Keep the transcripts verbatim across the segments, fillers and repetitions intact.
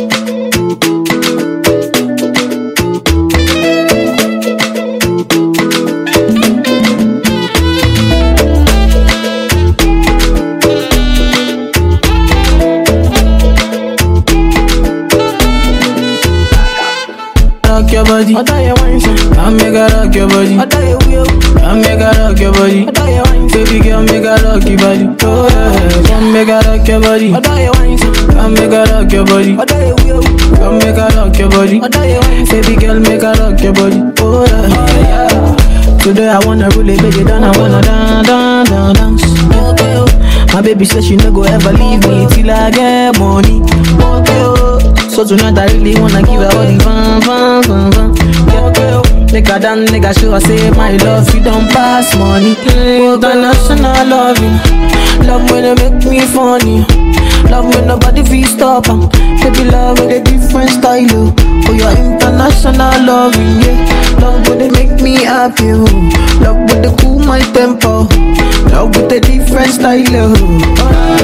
Rock your body, I tell you one thing. Come make her rock your body, I tell you will. Come make her rock your body, I tell you one thing. Baby girl, make her rock your body, oh yeah. Come make her rock your body, I tell you one thing. Come make her rock your body, I tell you will. Come make her rock your body, I tell you one thing. Baby girl, make her rock your body, oh yeah. Oh, yeah. Today I wanna really make it down, I wanna dance, dance, dance, okay, oh. My baby says she no go ever leave me till I get money, okay, oh. So tonight I really wanna give her all the fun, fun, fun, fun. Yeah, girl, make her dance, make her show her say my love, you don't pass money. International loving, love when you make me funny, love when nobody feel stop. Um. Baby love with a different style, oh. Oh, your international loving, yeah. Love when they make me happy, oh. Love when they cool my tempo, love with a different style, oh.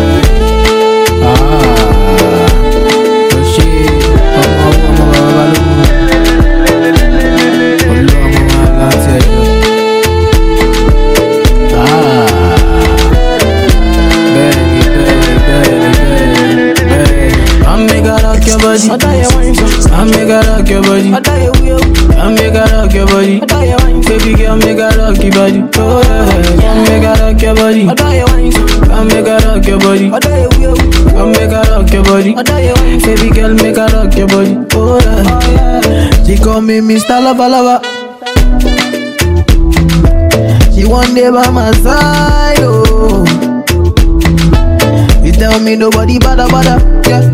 Ah. I tell you one thing. I make her rock your body, I tell you will. I make her rock your body, I tell you one thing. Baby girl, make her rock your body, oh yeah. I make her rock your body, I tell you one thing. I make her rock your body, I tell you will. I make her rock your body, I tell you one thing. Baby girl, make her rock your body, oh yeah. Oh, yeah. She call me Mister Lover Lover. She one day by my side, oh. You tell me nobody bother bother, yeah.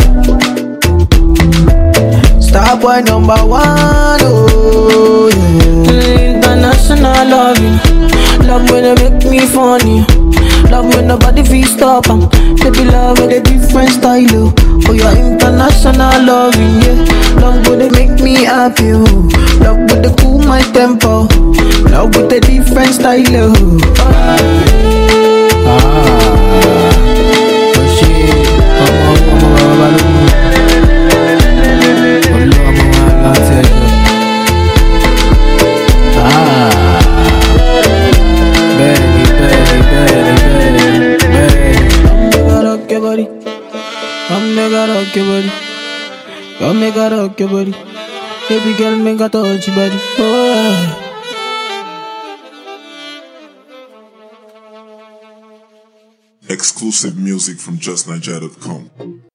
Star boy number one, oh yeah. International loving, love when you make me funny, love when nobody feel stop. Um. Baby love with a different style, oh. Oh, your international loving, yeah. Love when they make me happy, oh. Love when they cool my tempo, love with a different style, oh. Ah, oh shit, oh, oh, oh, oh, oh. Come make her rock your body, come make her rock your body. Baby girl, make her touch your body, oh yeah. Exclusive music from just nigeria dot com.